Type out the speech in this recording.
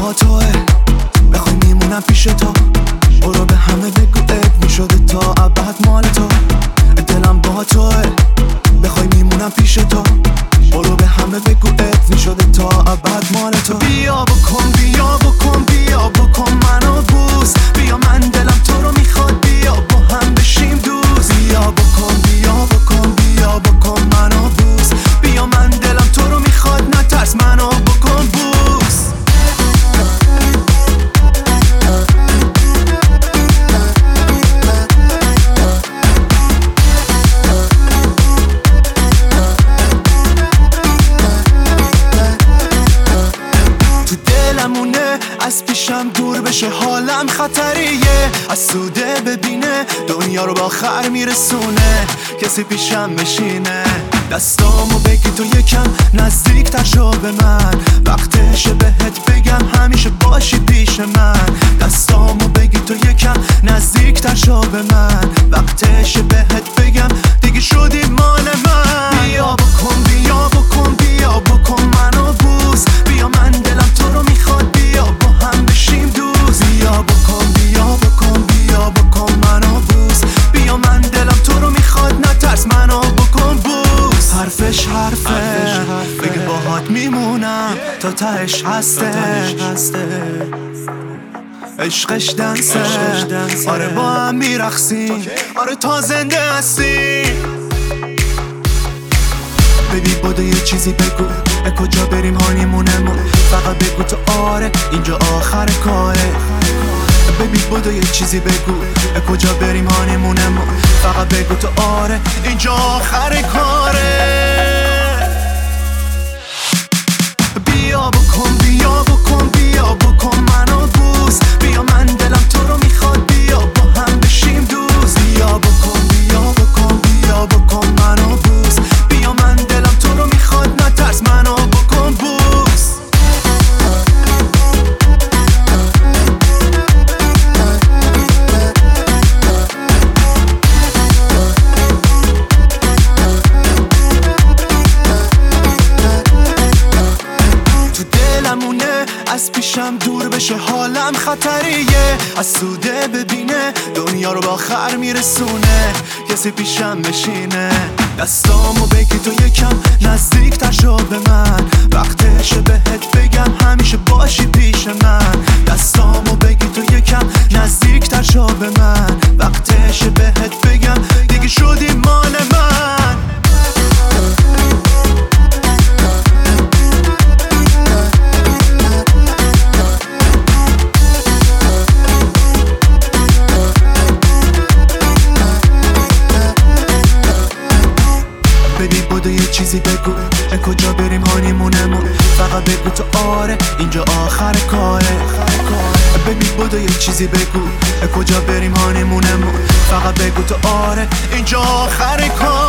با توه، بخوای میمونم پیش تو. برو به همه بگو ات میشده تا ابد مال تو. دلم با توه، بخوای میمونم پیش تو. برو به همه بگو ات میشده تا ابد مال تو. بیا بکن بیا بکن بیا بکن منو بوس. بیا من دلم تو رو میخواد، بیا با هم بشیم دوست. بیا بکن بیا بکن بیا بکن منو بوس. بیا من دلم تو رو میخواد، نترس منو بکن بوس. از پیشم دور بشه حالم خطریه، از سوده ببینه دنیا رو با آخر میرسونه. کسی پیشم بشینه دستامو بگی تو یکم نزدیک تر شو به من. وقتشه بهت بگم همیشه باشی پیش من. دستامو بگی تو یکم نزدیک تر شو به من. وقتشه بهت بگم دیگه شدی مال من. بیا بکن بیا بکن بیا بکن منو بوس. بیا من دلم تو رو میخواد، بیا با هم بشیم دوست. بیا بکن بیا بکن بیا بکن منو بوس. بیا من دلم تو رو میخواد، نترس منو بکن بوس. حرفش حرفه بگه باهات میمونم تا تهش هسته. عشقش دنسه، آره با هم میرقصیم، آره تا زنده هستیم. ببی بوده یه چیزی بگو، کجا بریم هانیمونمون. فقط بگو تو آره اینجا آخر کاره. ببی بوده یه چیزی بگو، کجا بریم هانیمونمون. فقط بگو تو آره اینجا آخر کاره. بیا بکن بیا بکن بیا بکن منو بوس. بیا من دلم تو رو میخواد، بیا با هم بشیم دوست. بیا بکن بیا بکن بیا بکن منو بوس. بیا من دلم تو رو میخواد، نترس منو بکن بوس. تو دلمونه از پیشم دور بشه حالم خطریه، از سوده ببینه دنیا رو با آخر میرسونه. کسی پیشم بشینه دستامو بگی تو یکم نزدیک تر شو به من. وقتشه بهت بگم همیشه باشی پیش من. دستامو بگی تو یکم نزدیک تر شو به من. وقتشه بهت بگم دیگه شدی مال من. ببی بوده یه چیزی بگو، کجا بریم هانیمونمون. فقط بگو تو آره اینجا آخر کاره. ببی بوده یه چیزی بگو، کجا بریم هانیمونمون. فقط بگو تو آره اینجا آخر کاره.